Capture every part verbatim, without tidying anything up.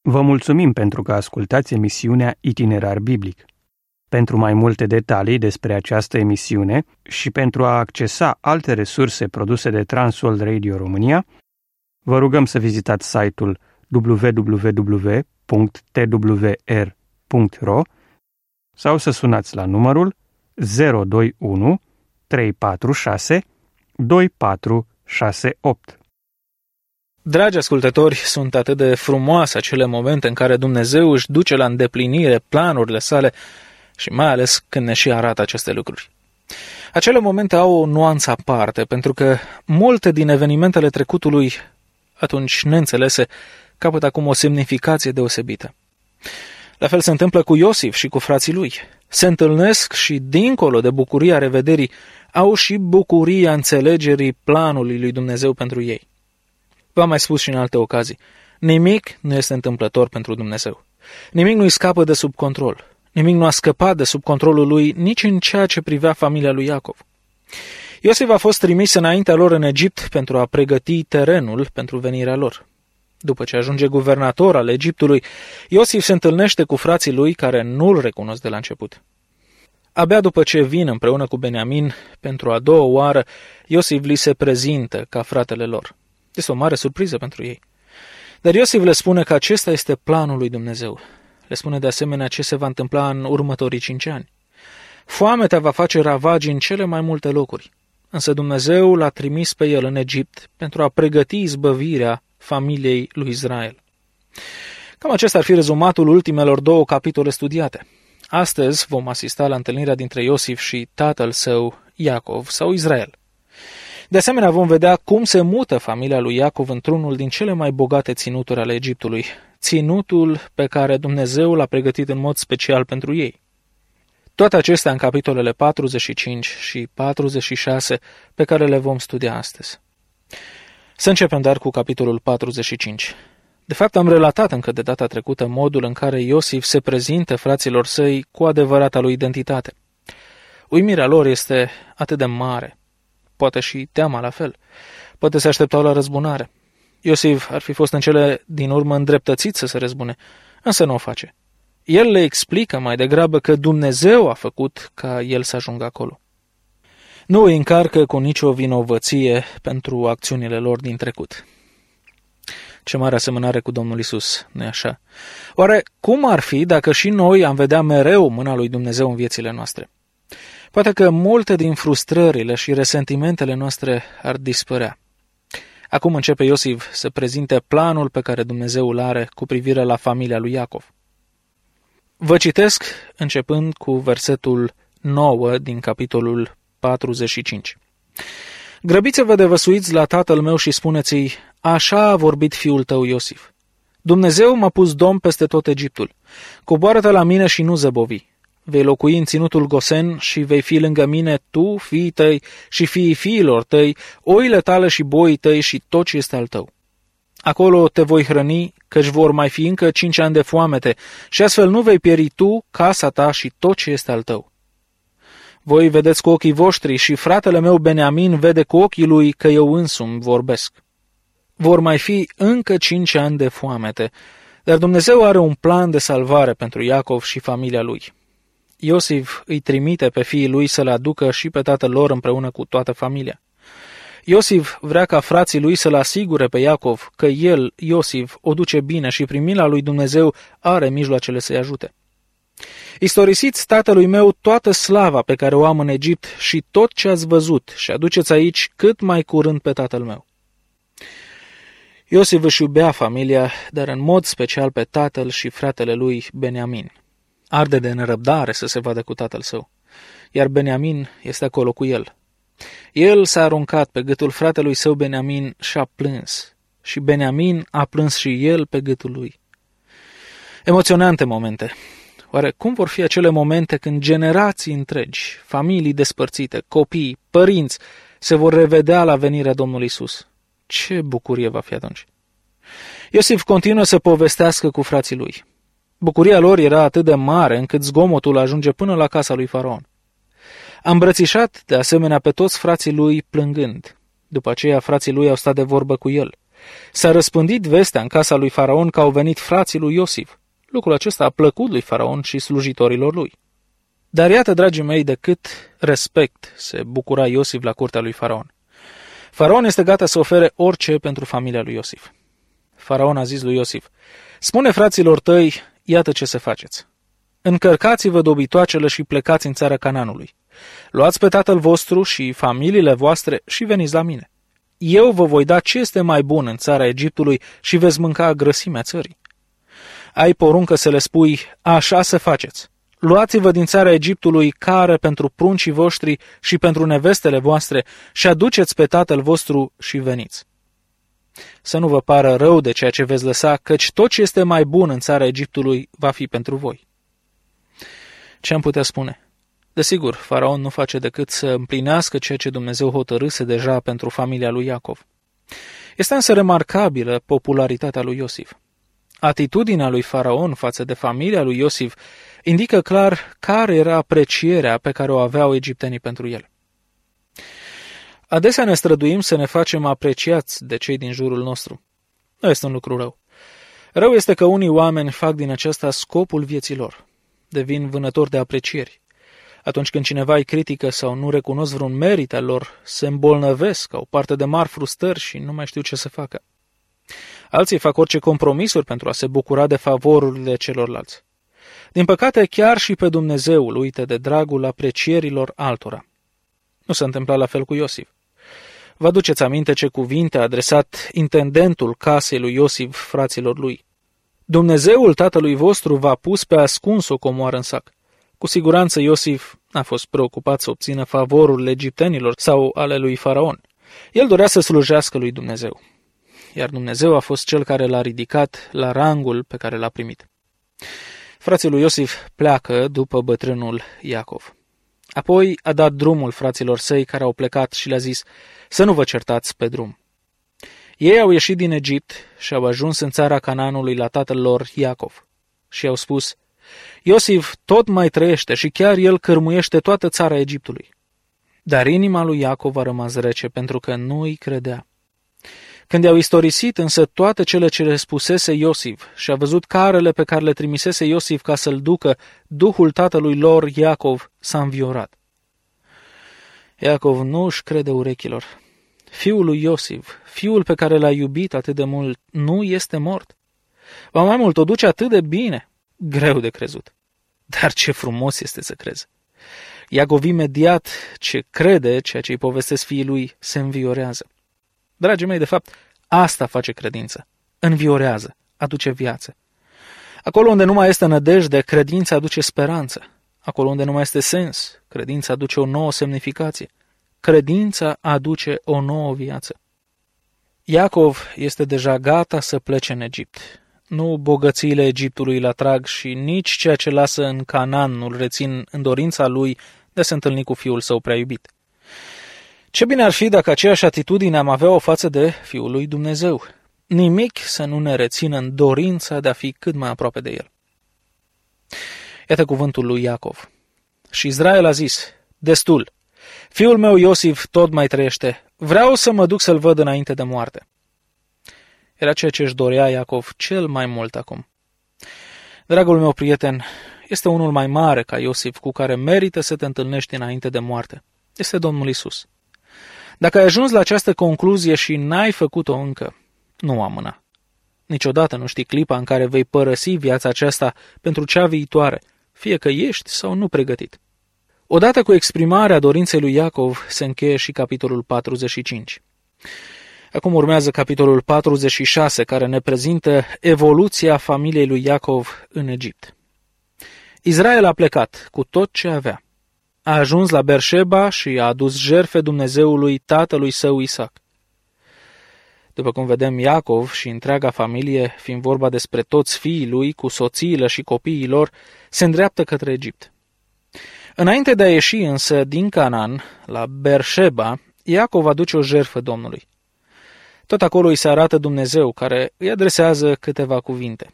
Vă mulțumim pentru că ascultați emisiunea Itinerar Biblic. Pentru mai multe detalii despre această emisiune și pentru a accesa alte resurse produse de Transworld Radio România, vă rugăm să vizitați site-ul w w w punct t w r punct r o sau să sunați la numărul zero doi unu trei patru șase doi patru șase opt. Dragi ascultători, sunt atât de frumoase acele momente în care Dumnezeu își duce la îndeplinire planurile sale și mai ales când ne și arată aceste lucruri. Acele momente au o nuanță aparte, pentru că multe din evenimentele trecutului, atunci neînțelese, capătă acum o semnificație deosebită. La fel se întâmplă cu Iosif și cu frații lui. Se întâlnesc și, dincolo de bucuria revederii, au și bucuria înțelegerii planului lui Dumnezeu pentru ei. V-am mai spus și în alte ocazii, nimic nu este întâmplător pentru Dumnezeu. Nimic nu îi scapă de sub control. Nimic nu a scăpat de sub controlul lui nici în ceea ce privea familia lui Iacov. Iosif a fost trimis înaintea lor în Egipt pentru a pregăti terenul pentru venirea lor. După ce ajunge guvernator al Egiptului, Iosif se întâlnește cu frații lui care nu-l recunosc de la început. Abia după ce vin împreună cu Beniamin, pentru a doua oară, Iosif li se prezintă ca fratele lor. Este o mare surpriză pentru ei. Dar Iosif le spune că acesta este planul lui Dumnezeu. Le spune de asemenea ce se va întâmpla în următorii cinci ani. Foametea va face ravagii în cele mai multe locuri, însă Dumnezeu l-a trimis pe el în Egipt pentru a pregăti izbăvirea familiei lui Israel. Cam acesta ar fi rezumatul ultimelor două capitole studiate. Astăzi vom asista la întâlnirea dintre Iosif și tatăl său, Iacov sau Israel. De asemenea, vom vedea cum se mută familia lui Iacov într-unul din cele mai bogate ținuturi ale Egiptului, ținutul pe care Dumnezeu l-a pregătit în mod special pentru ei. Toate acestea în capitolele patruzeci și cinci și patruzeci și șase pe care le vom studia astăzi. Să începem dar cu capitolul patruzeci și cinci. De fapt, am relatat încă de data trecută modul în care Iosif se prezintă fraților săi cu adevărata lui identitate. Uimirea lor este atât de mare, poate și teama la fel, poate se așteptau la răzbunare. Iosif ar fi fost în cele din urmă îndreptățit să se răzbune, însă nu o face. El le explică mai degrabă că Dumnezeu a făcut ca el să ajungă acolo. Nu îi încarcă cu nicio vinovăție pentru acțiunile lor din trecut. Ce mare asemănare cu Domnul Iisus, nu-i așa? Oare cum ar fi dacă și noi am vedea mereu mâna lui Dumnezeu în viețile noastre? Poate că multe din frustrările și resentimentele noastre ar dispărea. Acum începe Iosif să prezinte planul pe care Dumnezeu îl are cu privire la familia lui Iacov. Vă citesc începând cu versetul nouă din capitolul patruzeci și cinci. Grăbiți-vă de văsuiți la tatăl meu și spuneți-i, așa a vorbit fiul tău Iosif. Dumnezeu m-a pus domn peste tot Egiptul. Coboară-te la mine și nu zăbovi. Vei locui în ținutul Gosen și vei fi lângă mine tu, fiii tăi și fiii fiilor tăi, oile tale și boii tăi și tot ce este al tău. Acolo te voi hrăni, căci vor mai fi încă cinci ani de foamete și astfel nu vei pieri tu, casa ta și tot ce este al tău. Voi vedeți cu ochii voștri și fratele meu Beniamin vede cu ochii lui că eu însumi vorbesc. Vor mai fi încă cinci ani de foamete, dar Dumnezeu are un plan de salvare pentru Iacov și familia lui. Iosif îi trimite pe fiii lui să-l aducă și pe tatăl lor împreună cu toată familia. Iosif vrea ca frații lui să-l asigure pe Iacov că el, Iosif, o duce bine și prin mila lui Dumnezeu are mijloacele să-i ajute. Istorisiți tatălui meu toată slava pe care o am în Egipt și tot ce ați văzut și aduceți aici cât mai curând pe tatăl meu. Iosif își iubea familia, dar în mod special pe tatăl și fratele lui Beniamin. Arde de nerăbdare să se vadă cu tatăl său, iar Beniamin este acolo cu el. El s-a aruncat pe gâtul fratelui său Beniamin și a plâns, și Beniamin a plâns și el pe gâtul lui. Emoționante momente. Oare cum vor fi acele momente când generații întregi, familii despărțite, copii, părinți, se vor revedea la venirea Domnului Iisus? Ce bucurie va fi atunci! Iosif continuă să povestească cu frații lui. Bucuria lor era atât de mare încât zgomotul ajunge până la casa lui Faraon. A îmbrățișat de asemenea pe toți frații lui plângând. După aceea frații lui au stat de vorbă cu el. S-a răspândit vestea în casa lui Faraon că au venit frații lui Iosif. Lucrul acesta a plăcut lui Faraon și slujitorilor lui. Dar iată, dragii mei, de cât respect se bucura Iosif la curtea lui Faraon. Faraon este gata să ofere orice pentru familia lui Iosif. Faraon a zis lui Iosif: spune fraților tăi, iată ce să faceți. Încărcați-vă dobitoacele și plecați în țara Canaanului. Luați pe tatăl vostru și familiile voastre și veniți la mine. Eu vă voi da ce este mai bun în țara Egiptului și veți mânca grăsimea țării. Ai poruncă să le spui: așa să faceți. Luați-vă din țara Egiptului care pentru pruncii voștri și pentru nevestele voastre și aduceți pe tatăl vostru și veniți. Să nu vă pară rău de ceea ce veți lăsa, căci tot ce este mai bun în țara Egiptului va fi pentru voi. Ce am putea spune? Desigur, Faraon nu face decât să împlinească ceea ce Dumnezeu hotărâse deja pentru familia lui Iacov. Este însă remarcabilă popularitatea lui Iosif. Atitudinea lui Faraon față de familia lui Iosif indică clar care era aprecierea pe care o aveau egiptenii pentru el. Adesea ne străduim să ne facem apreciați de cei din jurul nostru. Nu este un lucru rău. Rău este că unii oameni fac din aceasta scopul vieții lor. Devin vânători de aprecieri. Atunci când cineva îi critică sau nu recunosc vreun merit al lor, se îmbolnăvesc, au parte de mari frustrări și nu mai știu ce să facă. Alții fac orice compromisuri pentru a se bucura de favorurile celorlalți. Din păcate, chiar și pe Dumnezeu îl uită de dragul aprecierilor altora. Nu s-a întâmplat la fel cu Iosif. Vă aduceți aminte ce cuvinte a adresat intendentul casei lui Iosif fraților lui. Dumnezeul tatălui vostru v-a pus pe ascuns o comoară în sac. Cu siguranță Iosif n-a fost preocupat să obțină favorurile egiptenilor sau ale lui Faraon. El dorea să slujească lui Dumnezeu. Iar Dumnezeu a fost cel care l-a ridicat la rangul pe care l-a primit. Frații lui Iosif pleacă după bătrânul Iacov. Apoi a dat drumul fraților săi care au plecat și le-a zis să nu vă certați pe drum. Ei au ieșit din Egipt și au ajuns în țara Canaanului la tatăl lor Iacov. Și au spus: Iosif tot mai trăiește și chiar el cârmuiește toată țara Egiptului. Dar inima lui Iacov a rămas rece pentru că nu îi credea. Când i-au istorisit însă toate cele ce le spusese Iosif și a văzut carele pe care le trimisese Iosif ca să-l ducă, duhul tatălui lor Iacov s-a înviorat. Iacov nu își crede urechilor. Fiul lui Iosif, fiul pe care l-a iubit atât de mult, nu este mort. Ba mai mult, o duce atât de bine. Greu de crezut. Dar ce frumos este să crezi. Iacov imediat ce crede ceea ce îi povestesc fiii lui, se înviorează. Dragii mei, de fapt, asta face credință. Înviorează, aduce viață. Acolo unde nu mai este nădejde, credința aduce speranță. Acolo unde nu mai este sens, credința aduce o nouă semnificație. Credința aduce o nouă viață. Iacov este deja gata să plece în Egipt. Nu bogățiile Egiptului îl atrag și nici ceea ce lasă în Canaan nu-l rețin în dorința lui de a se întâlni cu fiul său prea iubit. Ce bine ar fi dacă aceeași atitudine am avea o față de Fiul lui Dumnezeu. Nimic să nu ne rețină în dorința de a fi cât mai aproape de El. Iată cuvântul lui Iacov. Și Israel a zis: destul, fiul meu Iosif tot mai trăiește, vreau să mă duc să-l văd înainte de moarte. Era ceea ce își dorea Iacov cel mai mult acum. Dragul meu prieten, este unul mai mare ca Iosif cu care merită să te întâlnești înainte de moarte. Este Domnul Isus. Dacă ai ajuns la această concluzie și n-ai făcut-o încă, nu amâna. Niciodată nu știi clipa în care vei părăsi viața aceasta pentru cea viitoare, fie că ești sau nu pregătit. Odată cu exprimarea dorinței lui Iacov se încheie și capitolul patruzeci și cinci. Acum urmează capitolul patruzeci și șase, care ne prezintă evoluția familiei lui Iacov în Egipt. Israel a plecat cu tot ce avea. A ajuns la Berșeba și a adus jertfe Dumnezeului tatălui său Isaac. După cum vedem, Iacov și întreaga familie, fiind vorba despre toți fiii lui, cu soțiile și copiii lor, se îndreaptă către Egipt. Înainte de a ieși însă din Canaan, la Berșeba, Iacov aduce o jertfă Domnului. Tot acolo îi se arată Dumnezeu, care îi adresează câteva cuvinte.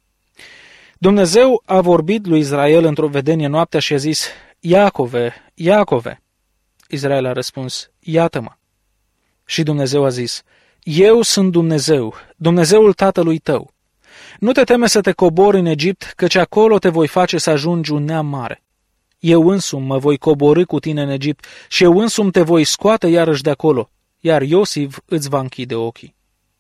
Dumnezeu a vorbit lui Israel într-o vedenie noaptea și a zis: Iacove, Iacove. Israel a răspuns: iată-mă. Și Dumnezeu a zis: Eu sunt Dumnezeu, Dumnezeul tatălui tău. Nu te teme să te cobori în Egipt, căci acolo te voi face să ajungi un neam mare. Eu însumi mă voi coborî cu tine în Egipt și eu însumi te voi scoate iarăși de acolo, iar Iosif îți va închide ochii.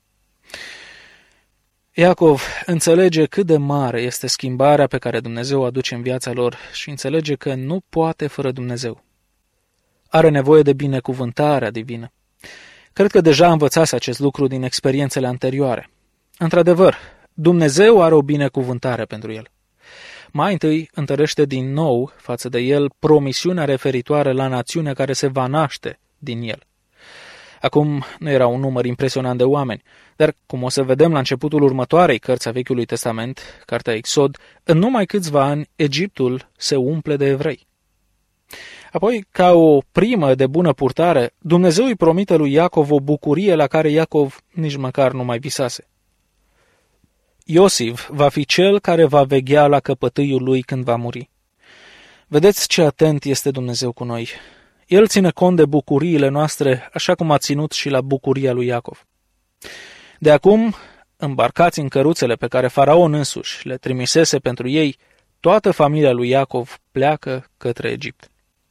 Iacov înțelege cât de mare este schimbarea pe care Dumnezeu o aduce în viața lor și înțelege că nu poate fără Dumnezeu. Are nevoie de binecuvântarea divină. Cred că deja învățase acest lucru din experiențele anterioare. Într-adevăr, Dumnezeu are o binecuvântare pentru el. Mai întâi întărește din nou față de el promisiunea referitoare la națiunea care se va naște din el. Acum nu era un număr impresionant de oameni, dar cum o să vedem la începutul următoarei cărți a Vechiului Testament, cartea Exod, în numai câțiva ani Egiptul se umple de evrei. Apoi, ca o primă de bună purtare, Dumnezeu îi promite lui Iacov o bucurie la care Iacov nici măcar nu mai visase. Iosif va fi cel care va veghea la căpătâiul lui când va muri. Vedeți ce atent este Dumnezeu cu noi. El ține cont de bucuriile noastre, așa cum a ținut și la bucuria lui Iacov. De acum, îmbarcați în căruțele pe care Faraon însuși le trimisese pentru ei, toată familia lui Iacov pleacă către Egipt.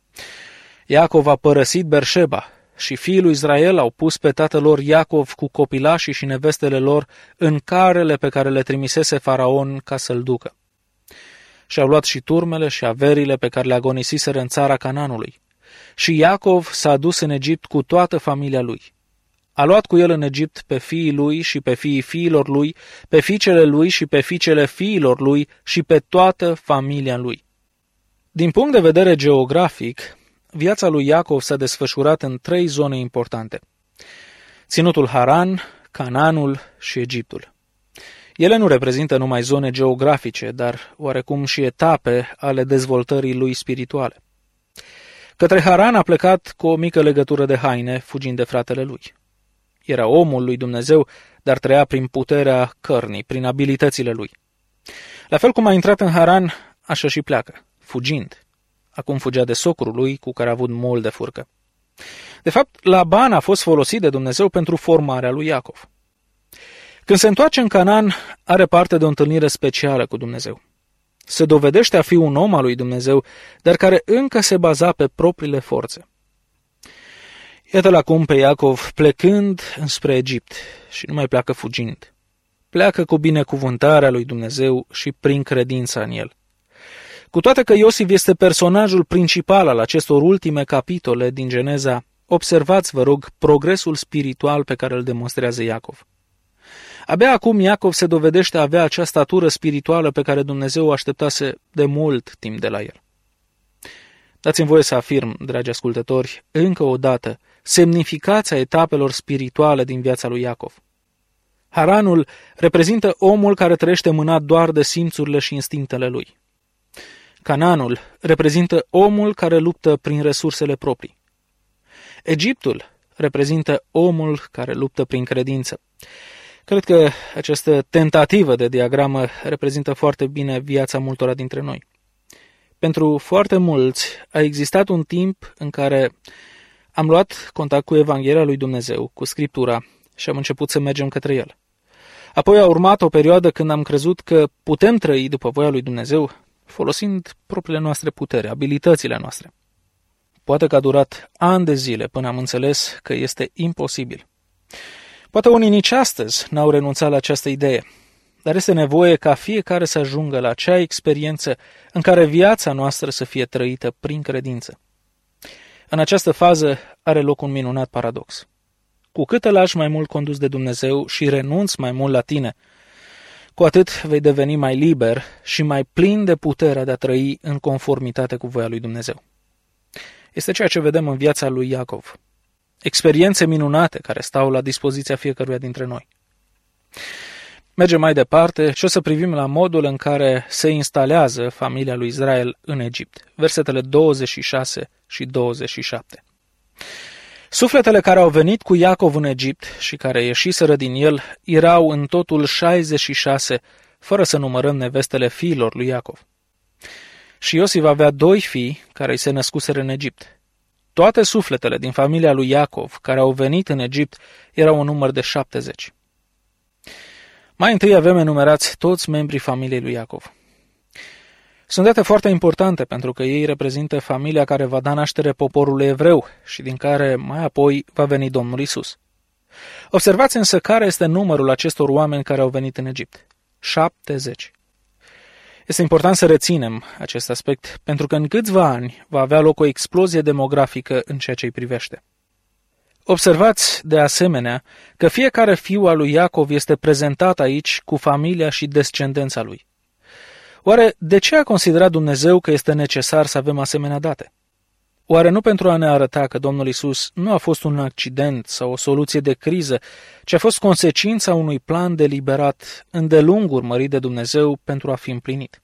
Iacov a părăsit Berșeba și fiii lui Israel au pus pe tatăl lor Iacov cu copilașii și nevestele lor în carele pe care le trimisese Faraon ca să-l ducă. Și-au luat și turmele și averile pe care le agonisiseră în țara Canaanului. Și Iacov s-a dus în Egipt cu toată familia lui. A luat cu el în Egipt pe fiii lui și pe fiii fiilor lui, pe fiicele lui și pe fiicele fiilor lui și pe toată familia lui. Din punct de vedere geografic, viața lui Iacov s-a desfășurat în trei zone importante: ținutul Haran, Canaanul și Egiptul. Ele nu reprezintă numai zone geografice, dar oarecum și etape ale dezvoltării lui spirituale. Către Haran a plecat cu o mică legătură de haine, fugind de fratele lui. Era omul lui Dumnezeu, dar trăia prin puterea cărnii, prin abilitățile lui. La fel cum a intrat în Haran, așa și pleacă, fugind. Acum fugea de socrul lui, cu care a avut mult de furcă. De fapt, Laban a fost folosit de Dumnezeu pentru formarea lui Iacov. Când se întoarce în Canaan, are parte de o întâlnire specială cu Dumnezeu. Se dovedește a fi un om al lui Dumnezeu, dar care încă se baza pe propriile forțe. Iată-l acum pe Iacov plecând înspre Egipt și nu mai pleacă fugind. Pleacă cu binecuvântarea lui Dumnezeu și prin credința în el. Cu toate că Iosif este personajul principal al acestor ultime capitole din Geneza, observați, vă rog, progresul spiritual pe care îl demonstrează Iacov. Abia acum Iacov se dovedește a avea acea statură spirituală pe care Dumnezeu o așteptase de mult timp de la el. Dați-mi voie să afirm, dragi ascultători, încă o dată, semnificația etapelor spirituale din viața lui Iacov. Haranul reprezintă omul care trăiește mânat doar de simțurile și instinctele lui. Canaanul reprezintă omul care luptă prin resursele proprii. Egiptul reprezintă omul care luptă prin credință. Cred că această tentativă de diagramă reprezintă foarte bine viața multora dintre noi. Pentru foarte mulți a existat un timp în care am luat contact cu Evanghelia lui Dumnezeu, cu Scriptura, și am început să mergem către el. Apoi a urmat o perioadă când am crezut că putem trăi după voia lui Dumnezeu folosind propriile noastre putere, abilitățile noastre. Poate că a durat ani de zile până am înțeles că este imposibil. Poate unii nici astăzi n-au renunțat la această idee, dar este nevoie ca fiecare să ajungă la acea experiență în care viața noastră să fie trăită prin credință. În această fază are loc un minunat paradox. Cu cât te lași mai mult condus de Dumnezeu și renunți mai mult la tine, cu atât vei deveni mai liber și mai plin de puterea de a trăi în conformitate cu voia lui Dumnezeu. Este ceea ce vedem în viața lui Iacov. Experiențe minunate care stau la dispoziția fiecăruia dintre noi. Mergem mai departe și o să privim la modul în care se instalează familia lui Israel în Egipt. Versetele douăzeci și șase și douăzeci și șapte. Sufletele care au venit cu Iacov în Egipt și care ieșiseră din el erau în totul șaizeci și șase, fără să numărăm nevestele fiilor lui Iacov. Și Iosif avea doi fii care îi se născuseră în Egipt. toate sufletele din familia lui Iacov care au venit în Egipt erau un număr de șaptezeci. Mai întâi avem enumerați toți membrii familiei lui Iacov. Sunt date foarte importante pentru că ei reprezintă familia care va da naștere poporului evreu și din care mai apoi va veni Domnul Isus. Observați însă care este numărul acestor oameni care au venit în Egipt. șaptezeci. Este important să reținem acest aspect pentru că în câțiva ani va avea loc o explozie demografică în ceea ce îi privește. Observați de asemenea că fiecare fiu al lui Iacov este prezentat aici cu familia și descendența lui. Oare de ce a considerat Dumnezeu că este necesar să avem asemenea date? Oare nu pentru a ne arăta că Domnul Isus nu a fost un accident sau o soluție de criză, ci a fost consecința unui plan deliberat îndelung urmărit de Dumnezeu pentru a fi împlinit?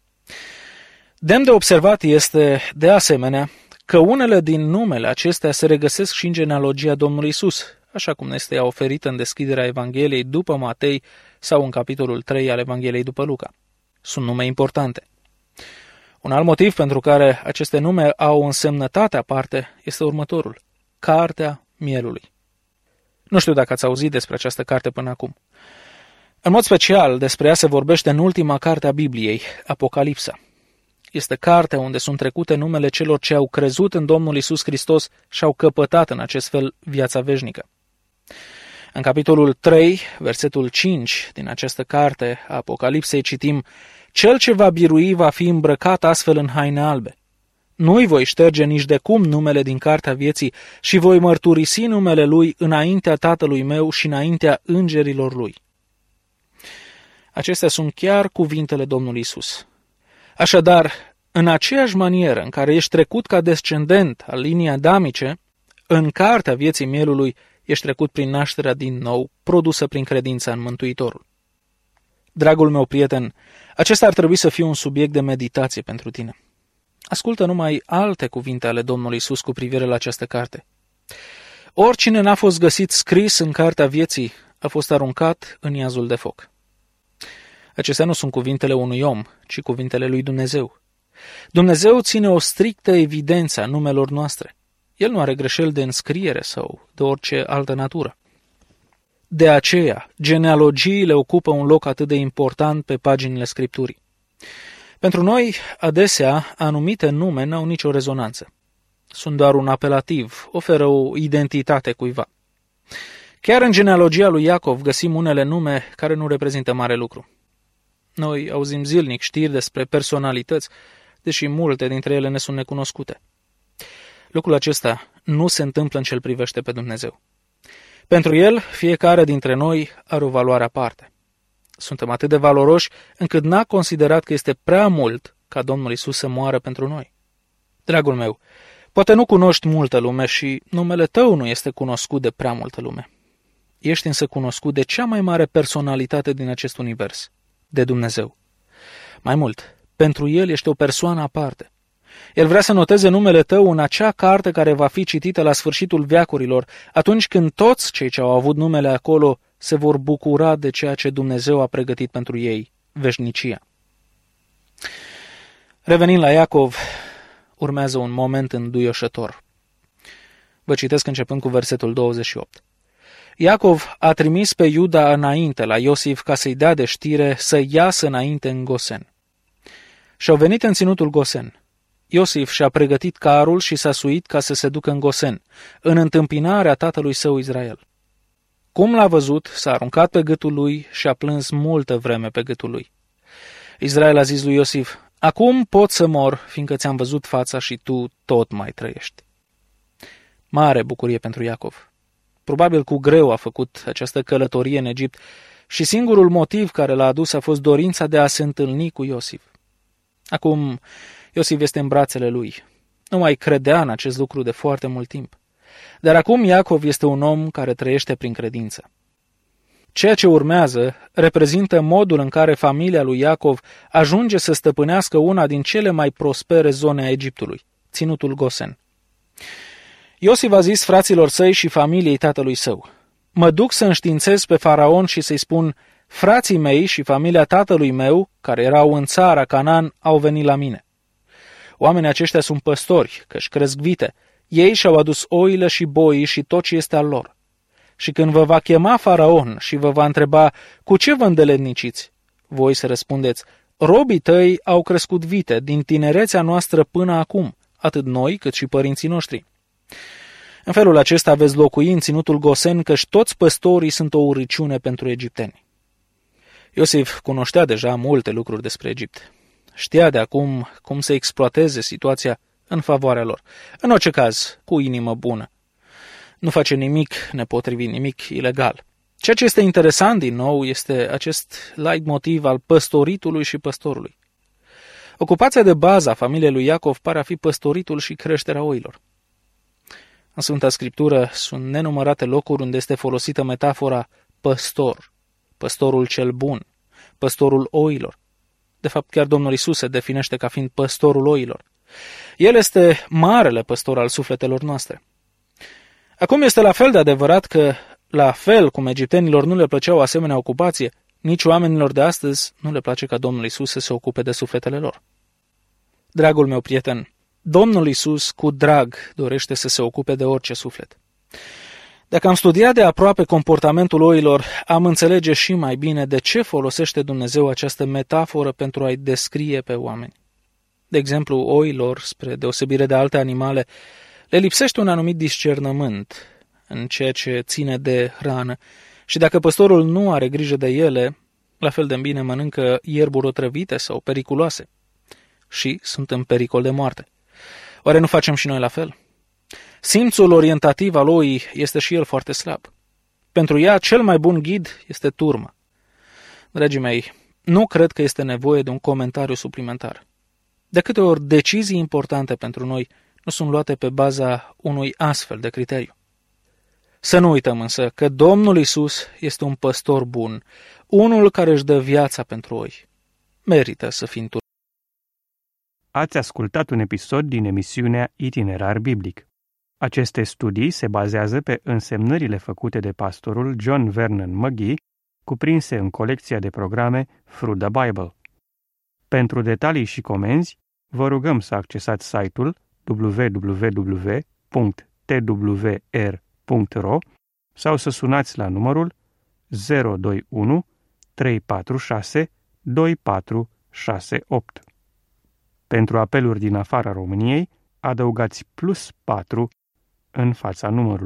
Demn de observat este, de asemenea, că unele din numele acestea se regăsesc și în genealogia Domnului Isus, așa cum ne este ea oferită în deschiderea Evangheliei după Matei sau în capitolul trei al Evangheliei după Luca. Sunt nume importante. Un alt motiv pentru care aceste nume au o însemnătate aparte este următorul: Cartea Mielului. Nu știu dacă ați auzit despre această carte până acum. În mod special, despre ea se vorbește în ultima carte a Bibliei, Apocalipsa. Este cartea unde sunt trecute numele celor ce au crezut în Domnul Isus Hristos și au căpătat în acest fel viața veșnică. În capitolul trei, versetul cinci din această carte a Apocalipsei citim: Cel ce va birui va fi îmbrăcat astfel în haine albe. Nu-i voi șterge nici de cum numele din cartea vieții și voi mărturisi numele lui înaintea Tatălui meu și înaintea îngerilor lui. Acestea sunt chiar cuvintele Domnului Isus. Așadar, în aceeași manieră în care ești trecut ca descendent al liniei adamice, în cartea vieții mielului ești trecut prin nașterea din nou, produsă prin credința în Mântuitorul. Dragul meu prieten, acesta ar trebui să fie un subiect de meditație pentru tine. Ascultă numai alte cuvinte ale Domnului Isus cu privire la această carte. Oricine n-a fost găsit scris în cartea vieții a fost aruncat în iazul de foc. Acestea nu sunt cuvintele unui om, ci cuvintele lui Dumnezeu. Dumnezeu ține o strictă evidență a numelor noastre. El nu are greșeli de înscriere sau de orice altă natură. De aceea, genealogiile ocupă un loc atât de important pe paginile Scripturii. Pentru noi, adesea, anumite nume n-au nicio rezonanță. Sunt doar un apelativ, oferă o identitate cuiva. Chiar în genealogia lui Iacov găsim unele nume care nu reprezintă mare lucru. Noi auzim zilnic știri despre personalități, deși multe dintre ele ne sunt necunoscute. Lucrul acesta nu se întâmplă în ce îl privește pe Dumnezeu. Pentru El, fiecare dintre noi are o valoare aparte. Suntem atât de valoroși încât n-a considerat că este prea mult ca Domnul Isus să moară pentru noi. Dragul meu, poate nu cunoști multă lume și numele tău nu este cunoscut de prea multă lume. Ești însă cunoscut de cea mai mare personalitate din acest univers, de Dumnezeu. Mai mult, pentru El ești o persoană aparte. El vrea să noteze numele tău în acea carte care va fi citită la sfârșitul veacurilor, atunci când toți cei ce au avut numele acolo se vor bucura de ceea ce Dumnezeu a pregătit pentru ei, veșnicia. Revenind la Iacov, urmează un moment înduioșător. Vă citesc începând cu versetul douăzeci și opt. Iacov a trimis pe Iuda înainte la Iosif ca să-i dea de știre să iasă înainte în Gosen. Și-au venit în ținutul Gosen. Iosif și-a pregătit carul și s-a suit ca să se ducă în Gosen, în întâmpinarea tatălui său Israel. Cum l-a văzut, s-a aruncat pe gâtul lui și a plâns multă vreme pe gâtul lui. Israel a zis lui Iosif: acum pot să mor, fiindcă ți-am văzut fața și tu tot mai trăiești. Mare bucurie pentru Iacov. Probabil cu greu a făcut această călătorie în Egipt și singurul motiv care l-a adus a fost dorința de a se întâlni cu Iosif. Acum Iosif este în brațele lui. Nu mai credea în acest lucru de foarte mult timp. Dar acum Iacov este un om care trăiește prin credință. Ceea ce urmează reprezintă modul în care familia lui Iacov ajunge să stăpânească una din cele mai prospere zone a Egiptului, ținutul Gosen. Iosif a zis fraților săi și familiei tatălui său: mă duc să înștiințez pe faraon și să-i spun: frații mei și familia tatălui meu, care erau în țara Canaan, au venit la mine. Oamenii aceștia sunt păstori, că își cresc vite, Ei și-au adus oile și boii și tot ce este al lor. Și când vă va chema Faraon și vă va întreba, cu ce vă îndeletniciți? Voi să răspundeți, robii tăi au crescut vite din tinerețea noastră până acum, atât noi cât și părinții noștri. În felul acesta veți locui în ținutul Gosen, căci toți păstorii sunt o urăciune pentru egipteni. Iosif cunoștea deja multe lucruri despre Egipt. Știa de acum cum să exploateze situația în favoarea lor. În orice caz, cu inimă bună. Nu face nimic nepotrivit, nimic ilegal. Ceea ce este interesant din nou este acest leitmotiv al păstoritului și păstorului. Ocupația de bază a familiei lui Iacov pare a fi păstoritul și creșterea oilor. În Sfânta Scriptură sunt nenumărate locuri unde este folosită metafora păstor, păstorul cel bun, păstorul oilor. De fapt, chiar Domnul Iisus se definește ca fiind păstorul oilor. El este marele păstor al sufletelor noastre. Acum este la fel de adevărat că, la fel cum egiptenilor nu le plăcea o asemenea ocupație, nici oamenilor de astăzi nu le place ca Domnul Iisus să se ocupe de sufletele lor. Dragul meu prieten, Domnul Iisus cu drag dorește să se ocupe de orice suflet. Dacă am studiat de aproape comportamentul oilor, am înțelege și mai bine de ce folosește Dumnezeu această metaforă pentru a-i descrie pe oameni. De exemplu, oilor, spre deosebire de alte animale, le lipsește un anumit discernământ în ceea ce ține de hrană și dacă păstorul nu are grijă de ele, la fel de bine mănâncă ierburi otrăvite sau periculoase și sunt în pericol de moarte. Oare nu facem și noi la fel? Simțul orientativ al oii este și el foarte slab. Pentru ea, cel mai bun ghid este turma. Dragii mei, nu cred că este nevoie de un comentariu suplimentar. De câte ori decizii importante pentru noi nu sunt luate pe baza unui astfel de criteriu. Să nu uităm însă că Domnul Iisus este un păstor bun, unul care își dă viața pentru oi. Merită să fim turma. Ați ascultat un episod din emisiunea Itinerar Biblic. Aceste studii se bazează pe însemnările făcute de pastorul John Vernon McGee, cuprinse în colecția de programe Through the Bible. Pentru detalii și comenzi, vă rugăm să accesați site-ul w w w punct t w r punct r o sau să sunați la numărul zero doi unu trei patru șase doi patru șase opt. Pentru apeluri din afara României, adăugați plus patru în fața numărului.